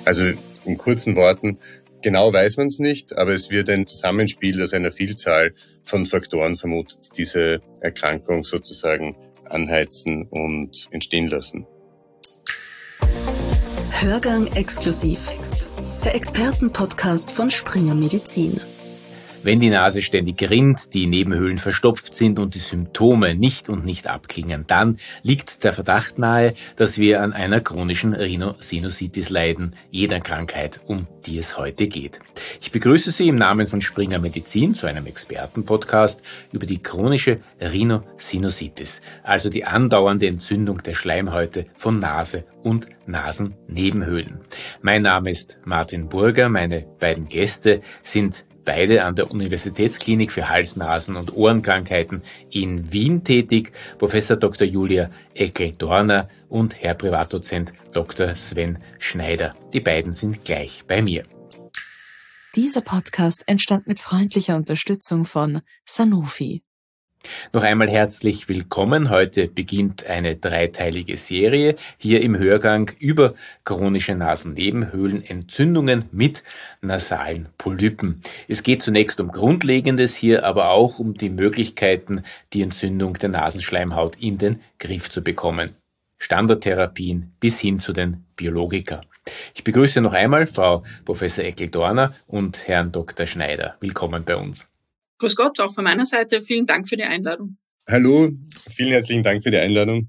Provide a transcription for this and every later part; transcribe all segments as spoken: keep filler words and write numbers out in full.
Also in kurzen Worten, genau weiß man es nicht, aber es wird ein Zusammenspiel aus einer Vielzahl von Faktoren vermutet, die diese Erkrankung sozusagen anheizen und entstehen lassen. Hörgang exklusiv. Der Expertenpodcast von Springer Medizin. Wenn die Nase ständig rinnt, die Nebenhöhlen verstopft sind und die Symptome nicht und nicht abklingen, dann liegt der Verdacht nahe, dass wir an einer chronischen Rhinosinusitis leiden, jener Krankheit, um die es heute geht. Ich begrüße Sie im Namen von Springer Medizin zu einem Expertenpodcast über die chronische Rhinosinusitis, also die andauernde Entzündung der Schleimhäute von Nase und Nasennebenhöhlen. Mein Name ist Martin Burger, meine beiden Gäste sind beide an der Universitätsklinik für Hals-, Nasen- und Ohrenkrankheiten in Wien tätig, Professor Doktor Julia Eckel-Dorner und Herr Privatdozent Doktor Sven Schneider. Die beiden sind gleich bei mir. Dieser Podcast entstand mit freundlicher Unterstützung von Sanofi. Noch einmal herzlich willkommen. Heute beginnt eine dreiteilige Serie hier im Hörgang über chronische Nasennebenhöhlenentzündungen mit nasalen Polypen. Es geht zunächst um Grundlegendes hier, aber auch um die Möglichkeiten, die Entzündung der Nasenschleimhaut in den Griff zu bekommen. Standardtherapien bis hin zu den Biologika. Ich begrüße noch einmal Frau Professor Eckel-Dorner und Herrn Doktor Schneider. Willkommen bei uns. Grüß Gott, auch von meiner Seite. Vielen Dank für die Einladung. Hallo, vielen herzlichen Dank für die Einladung.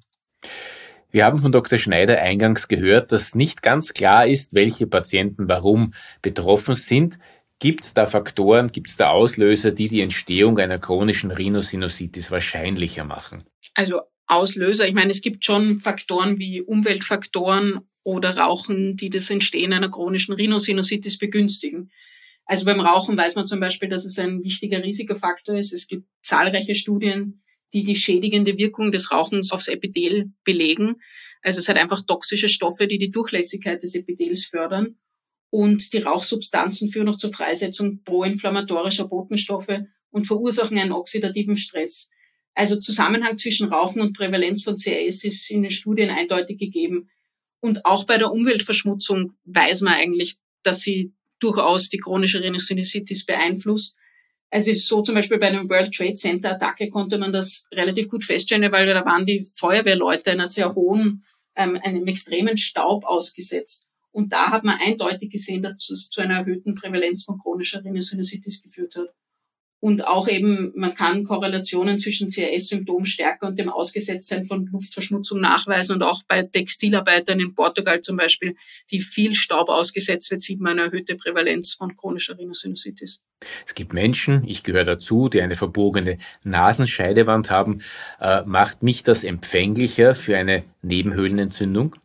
Wir haben von Doktor Schneider eingangs gehört, dass nicht ganz klar ist, welche Patienten warum betroffen sind. Gibt es da Faktoren, gibt es da Auslöser, die die Entstehung einer chronischen Rhinosinusitis wahrscheinlicher machen? Also Auslöser, ich meine, es gibt schon Faktoren wie Umweltfaktoren oder Rauchen, die das Entstehen einer chronischen Rhinosinusitis begünstigen. Also beim Rauchen weiß man zum Beispiel, dass es ein wichtiger Risikofaktor ist. Es gibt zahlreiche Studien, die die schädigende Wirkung des Rauchens aufs Epithel belegen. Also es hat einfach toxische Stoffe, die die Durchlässigkeit des Epithels fördern. Und die Rauchsubstanzen führen auch zur Freisetzung proinflammatorischer Botenstoffe und verursachen einen oxidativen Stress. Also Zusammenhang zwischen Rauchen und Prävalenz von C R S ist in den Studien eindeutig gegeben. Und auch bei der Umweltverschmutzung weiß man eigentlich, dass sie durchaus die chronische Rhinosinusitis beeinflusst. Also es ist so, zum Beispiel bei einem World Trade Center Attacke konnte man das relativ gut feststellen, weil da waren die Feuerwehrleute einer sehr hohen, ähm, einem extremen Staub ausgesetzt. Und da hat man eindeutig gesehen, dass es zu einer erhöhten Prävalenz von chronischer Rhinosinusitis geführt hat. Und auch eben, man kann Korrelationen zwischen C R S-Symptomstärke und dem Ausgesetztsein von Luftverschmutzung nachweisen. Und auch bei Textilarbeitern in Portugal zum Beispiel, die viel Staub ausgesetzt wird, sieht man eine erhöhte Prävalenz von chronischer Rhinosinusitis. Es gibt Menschen, ich gehöre dazu, die eine verbogene Nasenscheidewand haben. Äh, macht mich das empfänglicher für eine Nebenhöhlenentzündung?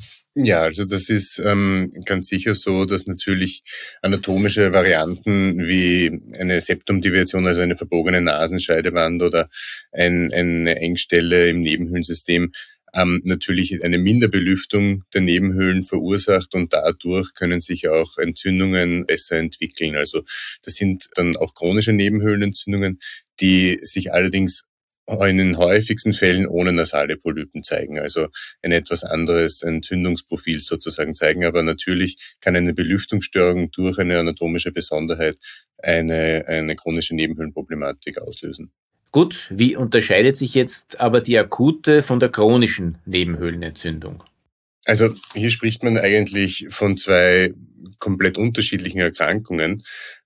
Ja, also das ist ähm, ganz sicher so, dass natürlich anatomische Varianten wie eine Septumdeviation, also eine verbogene Nasenscheidewand oder ein, eine Engstelle im Nebenhöhlensystem, ähm, natürlich eine Minderbelüftung der Nebenhöhlen verursacht und dadurch können sich auch Entzündungen besser entwickeln. Also das sind dann auch chronische Nebenhöhlenentzündungen, die sich allerdings in den häufigsten Fällen ohne nasale Polypen zeigen, also ein etwas anderes Entzündungsprofil sozusagen zeigen. Aber natürlich kann eine Belüftungsstörung durch eine anatomische Besonderheit eine, eine chronische Nebenhöhlenproblematik auslösen. Gut, wie unterscheidet sich jetzt aber die akute von der chronischen Nebenhöhlenentzündung? Also hier spricht man eigentlich von zwei komplett unterschiedlichen Erkrankungen.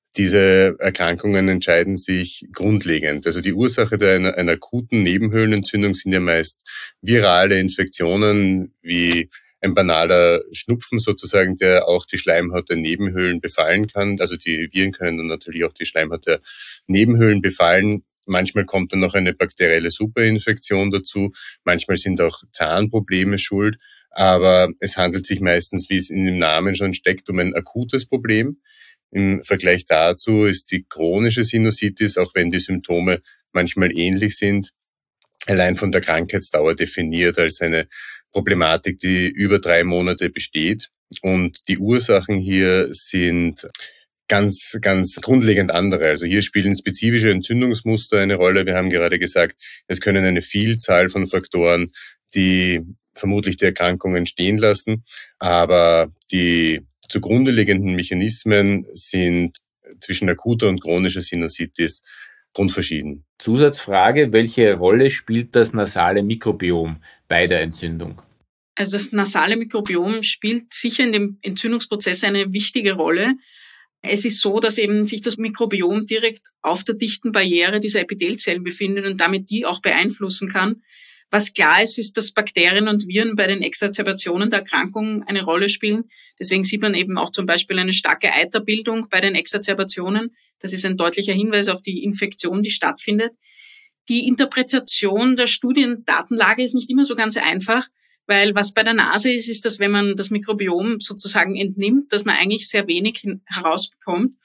Diese Erkrankungen entscheiden sich grundlegend. Also die Ursache einer, einer akuten Nebenhöhlenentzündung sind ja meist virale Infektionen wie ein banaler Schnupfen sozusagen, der auch die Schleimhaut der Nebenhöhlen befallen kann. Also die Viren können dann natürlich auch die Schleimhaut der Nebenhöhlen befallen. Manchmal kommt dann noch eine bakterielle Superinfektion dazu. Manchmal sind auch Zahnprobleme schuld. Aber es handelt sich meistens, wie es in dem Namen schon steckt, um ein akutes Problem. Im Vergleich dazu ist die chronische Sinusitis, auch wenn die Symptome manchmal ähnlich sind, allein von der Krankheitsdauer definiert als eine Problematik, die über drei Monate besteht. Und die Ursachen hier sind ganz, ganz grundlegend andere. Also hier spielen spezifische Entzündungsmuster eine Rolle. Wir haben gerade gesagt, es können eine Vielzahl von Faktoren, die vermutlich die Erkrankung entstehen lassen, aber die zugrunde liegenden Mechanismen sind zwischen akuter und chronischer Sinusitis grundverschieden. Zusatzfrage, welche Rolle spielt das nasale Mikrobiom bei der Entzündung? Also das nasale Mikrobiom spielt sicher in dem Entzündungsprozess eine wichtige Rolle. Es ist so, dass eben sich das Mikrobiom direkt auf der dichten Barriere dieser Epithelzellen befindet und damit die auch beeinflussen kann. Was klar ist, ist, dass Bakterien und Viren bei den Exacerbationen der Erkrankung eine Rolle spielen. Deswegen sieht man eben auch zum Beispiel eine starke Eiterbildung bei den Exacerbationen. Das ist ein deutlicher Hinweis auf die Infektion, die stattfindet. Die Interpretation der Studiendatenlage ist nicht immer so ganz einfach, weil was bei der Nase ist, ist, dass wenn man das Mikrobiom sozusagen entnimmt, dass man eigentlich sehr wenig herausbekommt.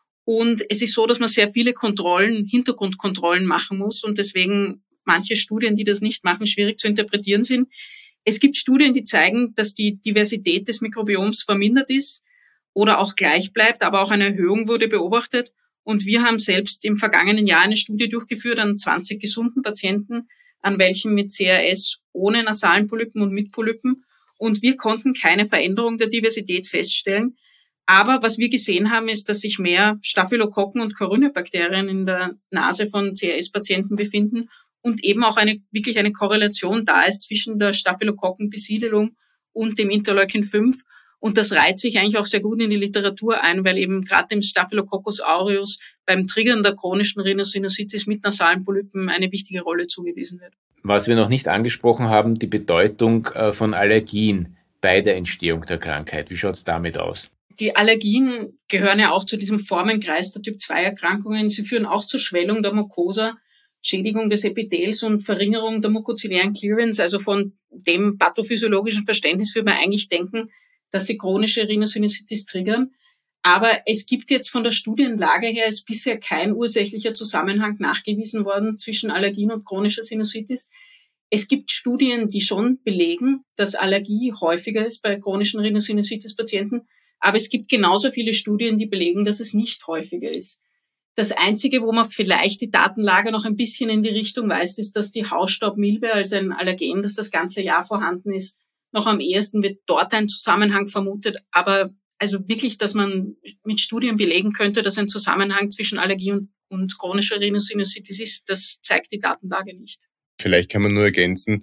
Und es ist so, dass man sehr viele Kontrollen, Hintergrundkontrollen machen muss und deswegen manche Studien, die das nicht machen, schwierig zu interpretieren sind. Es gibt Studien, die zeigen, dass die Diversität des Mikrobioms vermindert ist oder auch gleich bleibt, aber auch eine Erhöhung wurde beobachtet. Und wir haben selbst im vergangenen Jahr eine Studie durchgeführt an zwanzig gesunden Patienten, an welchen mit C R S ohne nasalen Polypen und mit Polypen. Und wir konnten keine Veränderung der Diversität feststellen. Aber was wir gesehen haben, ist, dass sich mehr Staphylokokken und Corynebakterien in der Nase von C R S-Patienten befinden und eben auch eine wirklich eine Korrelation da ist zwischen der Staphylokokkenbesiedelung und dem Interleukin fünf. Und das reiht sich eigentlich auch sehr gut in die Literatur ein, weil eben gerade dem Staphylococcus aureus beim Triggern der chronischen Rhinosinusitis mit nasalen Polypen eine wichtige Rolle zugewiesen wird. Was wir noch nicht angesprochen haben, die Bedeutung von Allergien bei der Entstehung der Krankheit. Wie schaut es damit aus? Die Allergien gehören ja auch zu diesem Formenkreis der Typ zwei Erkrankungen. Sie führen auch zur Schwellung der Mucosa, Schädigung des Epithels und Verringerung der mukoziliären Clearance. Also von dem pathophysiologischen Verständnis würde man eigentlich denken, dass sie chronische Rhinosinusitis triggern. Aber es gibt jetzt von der Studienlage her, ist bisher kein ursächlicher Zusammenhang nachgewiesen worden zwischen Allergien und chronischer Sinusitis. Es gibt Studien, die schon belegen, dass Allergie häufiger ist bei chronischen Rhinosinusitis-Patienten. Aber es gibt genauso viele Studien, die belegen, dass es nicht häufiger ist. Das Einzige, wo man vielleicht die Datenlage noch ein bisschen in die Richtung weist, ist, dass die Hausstaubmilbe als ein Allergen, das das ganze Jahr vorhanden ist, noch am ehesten wird dort ein Zusammenhang vermutet. Aber also wirklich, dass man mit Studien belegen könnte, dass ein Zusammenhang zwischen Allergie und, und chronischer Rhinosinusitis ist, das zeigt die Datenlage nicht. Vielleicht kann man nur ergänzen,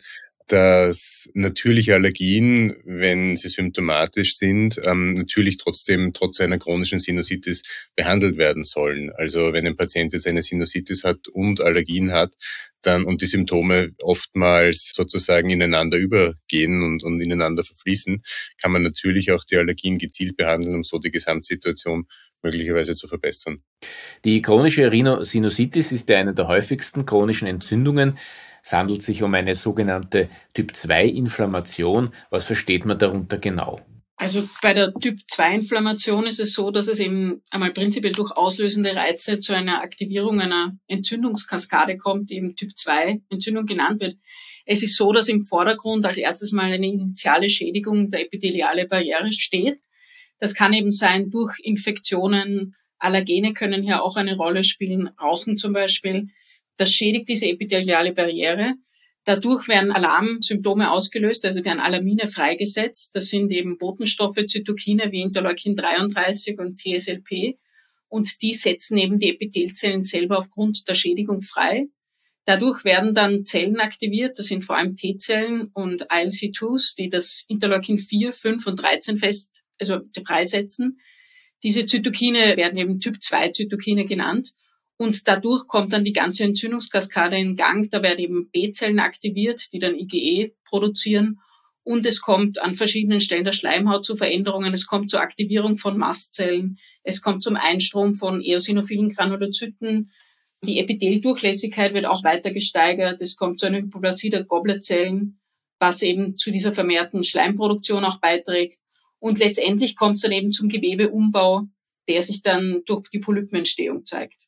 dass natürliche Allergien, wenn sie symptomatisch sind, ähm, natürlich trotzdem trotz einer chronischen Sinusitis behandelt werden sollen. Also wenn ein Patient jetzt eine Sinusitis hat und Allergien hat, dann und die Symptome oftmals sozusagen ineinander übergehen und, und ineinander verfließen, kann man natürlich auch die Allergien gezielt behandeln, um so die Gesamtsituation möglicherweise zu verbessern. Die chronische Rhinosinusitis ist ja eine der häufigsten chronischen Entzündungen. Es handelt sich um eine sogenannte Typ zwei Inflammation. Was versteht man darunter genau? Also bei der Typ zwei Inflammation ist es so, dass es eben einmal prinzipiell durch auslösende Reize zu einer Aktivierung einer Entzündungskaskade kommt, die eben Typ zwei Entzündung genannt wird. Es ist so, dass im Vordergrund als erstes mal eine initiale Schädigung der epitheliale Barriere steht. Das kann eben sein durch Infektionen, Allergene können hier auch eine Rolle spielen, Rauchen zum Beispiel. Das schädigt diese epitheliale Barriere. Dadurch werden Alarmsymptome ausgelöst, also werden Alarmine freigesetzt. Das sind eben Botenstoffe, Zytokine wie Interleukin dreiunddreißig und T S L P. Und die setzen eben die Epithelzellen selber aufgrund der Schädigung frei. Dadurch werden dann Zellen aktiviert, das sind vor allem T-Zellen und I L C zwei s, die das Interleukin vier, fünf und dreizehn fest, also freisetzen. Diese Zytokine werden eben Typ zwei Zytokine genannt. Und dadurch kommt dann die ganze Entzündungskaskade in Gang. Da werden eben B-Zellen aktiviert, die dann I G E produzieren. Und es kommt an verschiedenen Stellen der Schleimhaut zu Veränderungen. Es kommt zur Aktivierung von Mastzellen. Es kommt zum Einstrom von eosinophilen Granulozyten. Die Epitheldurchlässigkeit wird auch weiter gesteigert. Es kommt zu einer Hypoplasie der Gobletzellen, was eben zu dieser vermehrten Schleimproduktion auch beiträgt. Und letztendlich kommt es dann eben zum Gewebeumbau, der sich dann durch die Polypenentstehung zeigt.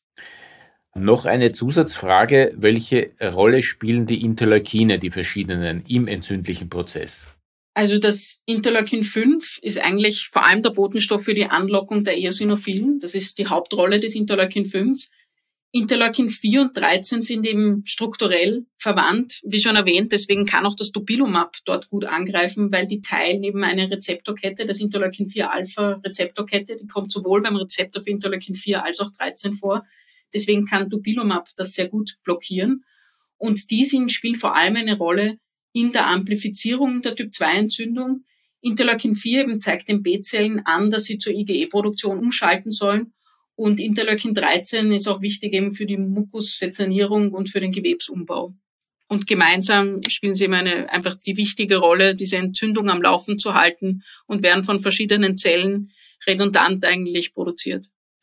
Noch eine Zusatzfrage, welche Rolle spielen die Interleukine, die verschiedenen, im entzündlichen Prozess? Also das Interleukin fünf ist eigentlich vor allem der Botenstoff für die Anlockung der Eosinophilen. Das ist die Hauptrolle des Interleukin fünf. Interleukin vier und dreizehn sind eben strukturell verwandt, wie schon erwähnt. Deswegen kann auch das Dupilumab dort gut angreifen, weil die teilen eben eine Rezeptorkette, das Interleukin vier Alpha Rezeptorkette, die kommt sowohl beim Rezeptor für Interleukin vier als auch dreizehn vor. Deswegen kann Dupilumab das sehr gut blockieren. Und die sind, spielen vor allem eine Rolle in der Amplifizierung der Typ zwei Entzündung. Interleukin vier eben zeigt den B-Zellen an, dass sie zur IgE-Produktion umschalten sollen. Und Interleukin dreizehn ist auch wichtig eben für die Mukussetzernierung und für den Gewebsumbau. Und gemeinsam spielen sie eben eine, einfach die wichtige Rolle, diese Entzündung am Laufen zu halten und werden von verschiedenen Zellen redundant eigentlich produziert.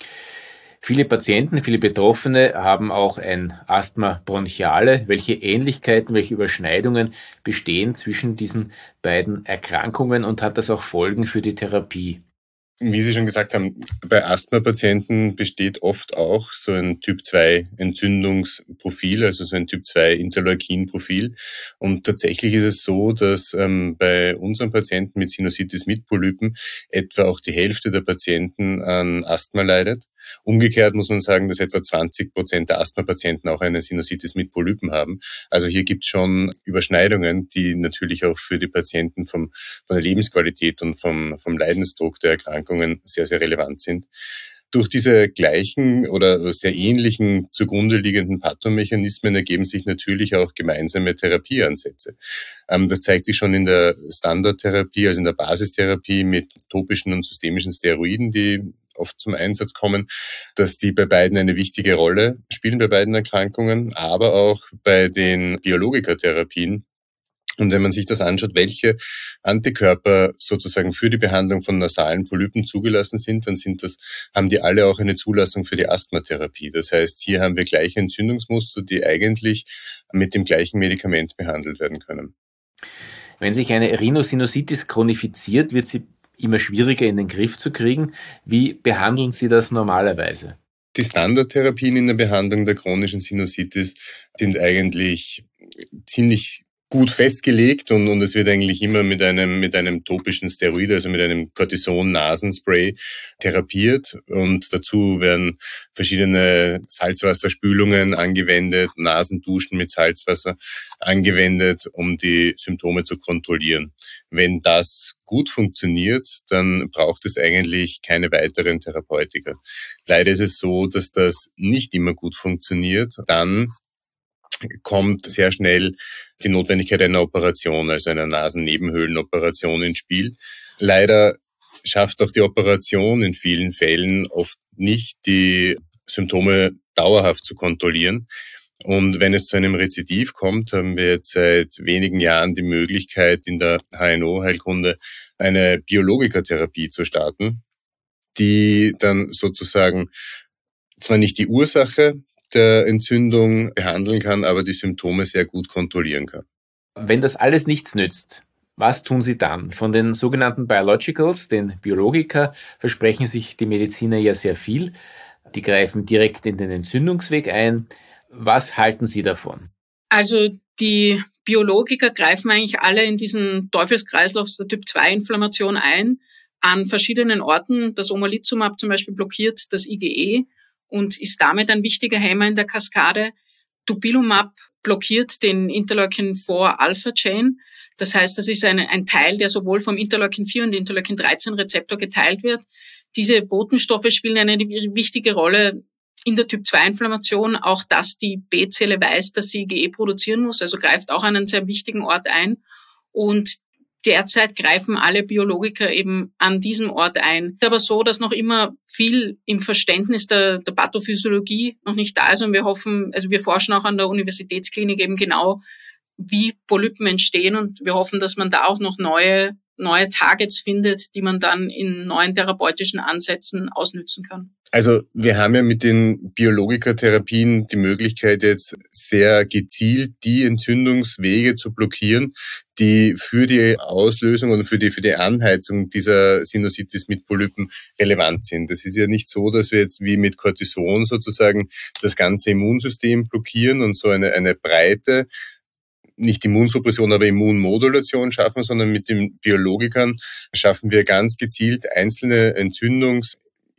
Viele Patienten, viele Betroffene haben auch ein Asthma bronchiale. Welche Ähnlichkeiten, welche Überschneidungen bestehen zwischen diesen beiden Erkrankungen und hat das auch Folgen für die Therapie? Wie Sie schon gesagt haben, bei Asthma-Patienten besteht oft auch so ein Typ zwei Entzündungsprofil, also so ein Typ zwei Interleukin-Profil. Und tatsächlich ist es so, dass ähm, bei unseren Patienten mit Sinusitis mit Polypen etwa auch die Hälfte der Patienten an Asthma leidet. Umgekehrt muss man sagen, dass etwa zwanzig Prozent der Asthma-Patienten auch eine Sinusitis mit Polypen haben. Also hier gibt es schon Überschneidungen, die natürlich auch für die Patienten vom, von der Lebensqualität und vom, vom Leidensdruck der Erkrankungen sehr, sehr relevant sind. Durch diese gleichen oder sehr ähnlichen zugrunde liegenden Pathomechanismen ergeben sich natürlich auch gemeinsame Therapieansätze. Das zeigt sich schon in der Standardtherapie, also in der Basistherapie mit topischen und systemischen Steroiden, die oft zum Einsatz kommen, dass die bei beiden eine wichtige Rolle spielen, bei beiden Erkrankungen, aber auch bei den Biologikatherapien. Und wenn man sich das anschaut, welche Antikörper sozusagen für die Behandlung von nasalen Polypen zugelassen sind, dann sind das, haben die alle auch eine Zulassung für die Asthmatherapie. Das heißt, hier haben wir gleiche Entzündungsmuster, die eigentlich mit dem gleichen Medikament behandelt werden können. Wenn sich eine Rhinosinusitis chronifiziert, wird sie immer schwieriger in den Griff zu kriegen. Wie behandeln Sie das normalerweise? Die Standardtherapien in der Behandlung der chronischen Sinusitis sind eigentlich ziemlich gut festgelegt und, und es wird eigentlich immer mit einem, mit einem topischen Steroid, also mit einem Cortison-Nasenspray therapiert und dazu werden verschiedene Salzwasserspülungen angewendet, Nasenduschen mit Salzwasser angewendet, um die Symptome zu kontrollieren. Wenn das gut funktioniert, dann braucht es eigentlich keine weiteren Therapeutika. Leider ist es so, dass das nicht immer gut funktioniert. Dann kommt sehr schnell die Notwendigkeit einer Operation, also einer Nasennebenhöhlenoperation ins Spiel. Leider schafft auch die Operation in vielen Fällen oft nicht, die Symptome dauerhaft zu kontrollieren. Und wenn es zu einem Rezidiv kommt, haben wir jetzt seit wenigen Jahren die Möglichkeit, in der H N O-Heilkunde eine Biologikatherapie zu starten, die dann sozusagen zwar nicht die Ursache der Entzündung behandeln kann, aber die Symptome sehr gut kontrollieren kann. Wenn das alles nichts nützt, was tun Sie dann? Von den sogenannten Biologicals, den Biologika, versprechen sich die Mediziner ja sehr viel. Die greifen direkt in den Entzündungsweg ein. Was halten Sie davon? Also die Biologika greifen eigentlich alle in diesen Teufelskreislauf der Typ zwei Inflammation ein, an verschiedenen Orten. Das Omalizumab zum Beispiel blockiert das IgE und ist damit ein wichtiger Hämmer in der Kaskade. Dupilumab blockiert den Interleukin vier Alpha Chain. Das heißt, das ist eine, ein Teil, der sowohl vom Interleukin vier und Interleukin dreizehn Rezeptor geteilt wird. Diese Botenstoffe spielen eine wichtige Rolle in der Typ zwei Inflammation. Auch dass die B-Zelle weiß, dass sie IgE produzieren muss, also greift auch an einen sehr wichtigen Ort ein. Und derzeit greifen alle Biologiker eben an diesem Ort ein. Es ist aber so, dass noch immer viel im Verständnis der, der Pathophysiologie noch nicht da ist und wir hoffen, also wir forschen auch an der Universitätsklinik eben genau, wie Polypen entstehen und wir hoffen, dass man da auch noch neue, neue Targets findet, die man dann in neuen therapeutischen Ansätzen ausnützen kann. Also wir haben ja mit den Biologikatherapien die Möglichkeit jetzt sehr gezielt die Entzündungswege zu blockieren, die für die Auslösung und für die für die Anheizung dieser Sinusitis mit Polypen relevant sind. Das ist ja nicht so, dass wir jetzt wie mit Cortison sozusagen das ganze Immunsystem blockieren und so eine eine breite, nicht Immunsuppression, aber Immunmodulation schaffen, sondern mit den Biologikern schaffen wir ganz gezielt einzelne Entzündungs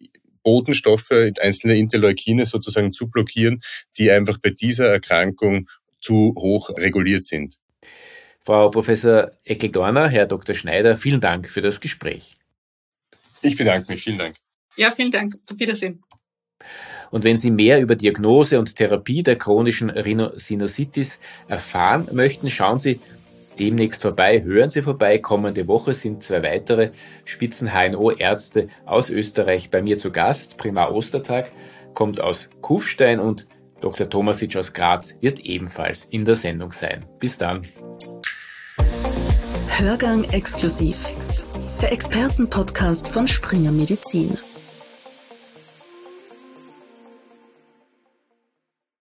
Botenstoffe, einzelne Interleukine sozusagen zu blockieren, die einfach bei dieser Erkrankung zu hoch reguliert sind. Frau Professor Eckel-Dorner, Herr Doktor Schneider, vielen Dank für das Gespräch. Ich bedanke mich. Vielen Dank. Ja, vielen Dank. Auf Wiedersehen. Und wenn Sie mehr über Diagnose und Therapie der chronischen Rhinosinusitis erfahren möchten, schauen Sie demnächst vorbei, hören Sie vorbei. Kommende Woche sind zwei weitere Spitzen-H N O-Ärzte aus Österreich bei mir zu Gast. Primar Ostertag kommt aus Kufstein und Doktor Tomasic aus Graz wird ebenfalls in der Sendung sein. Bis dann. Hörgang exklusiv. Der Expertenpodcast von Springer Medizin.